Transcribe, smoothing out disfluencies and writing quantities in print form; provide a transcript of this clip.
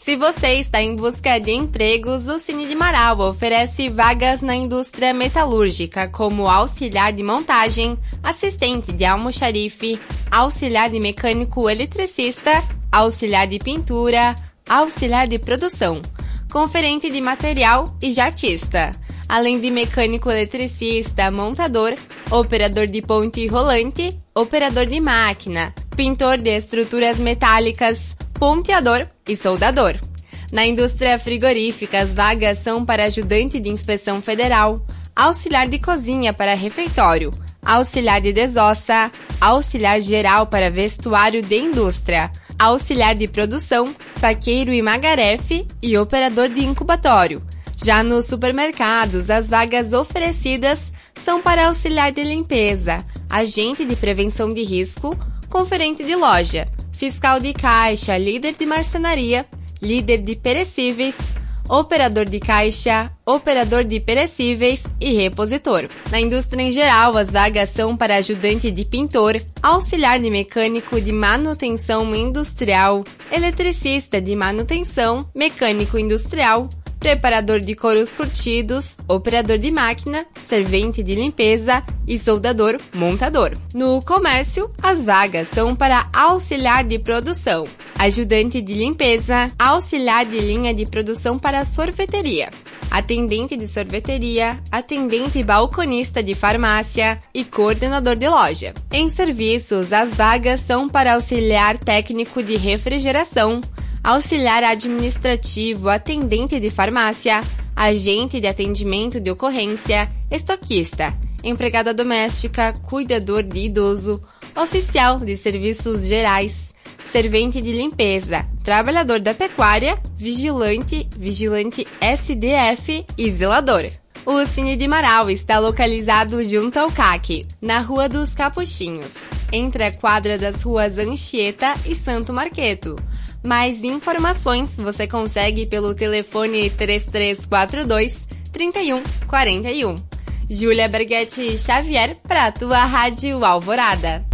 Se você está em busca de empregos, o Cine de Marau oferece vagas na indústria metalúrgica como auxiliar de montagem, assistente de almoxarife, auxiliar de mecânico eletricista, auxiliar de pintura, auxiliar de produção, conferente de material e jatista, além de mecânico eletricista, montador, operador de ponte rolante, operador de máquina, pintor de estruturas metálicas, ponteador e soldador. Na indústria frigorífica, as vagas são para ajudante de inspeção federal, auxiliar de cozinha para refeitório, auxiliar de desossa, auxiliar geral para vestuário de indústria, auxiliar de produção, faqueiro e magarefe e operador de incubatório. Já nos supermercados, as vagas oferecidas são para auxiliar de limpeza, agente de prevenção de risco, conferente de loja, fiscal de caixa, líder de marcenaria, líder de perecíveis, operador de caixa, operador de perecíveis e repositor. Na indústria em geral, as vagas são para ajudante de pintor, auxiliar de mecânico de manutenção industrial, eletricista de manutenção, mecânico industrial, preparador de couros curtidos, operador de máquina, servente de limpeza e soldador montador. No comércio, as vagas são para auxiliar de produção, ajudante de limpeza, auxiliar de linha de produção para sorveteria, atendente de sorveteria, atendente balconista de farmácia e coordenador de loja. Em serviços, as vagas são para auxiliar técnico de refrigeração, auxiliar administrativo, atendente de farmácia, agente de atendimento de ocorrência, estoquista, empregada doméstica, cuidador de idoso, oficial de serviços gerais, servente de limpeza, trabalhador da pecuária, vigilante SDF e zelador. O Cine de Marau está localizado junto ao CAC, na Rua dos Capuchinhos, entre a quadra das ruas Anchieta e Santo Marqueto. Mais informações você consegue pelo telefone 3342-3141. Júlia Berghetti Xavier para a tua Rádio Alvorada.